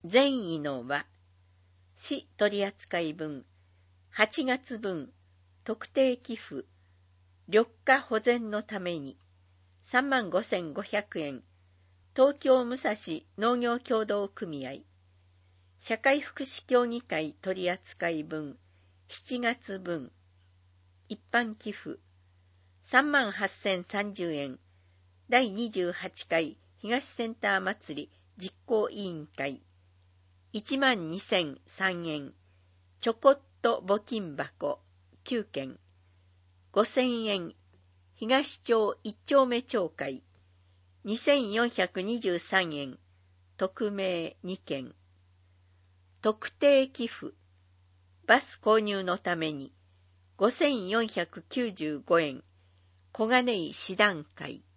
善意の輪、市取扱分、8月分、特定寄付、緑化保全のために、35,500円、東京武蔵農業協同組合、社会福祉協議会取扱分、7月分、一般寄付、38,030円、第28回東センター祭り実行委員会、12,003円、ちょこっと募金箱9件、5,000円、東町一丁目町会、2,423円、匿名2件、特定寄付、バス購入のために、5,495円、小金井師団会、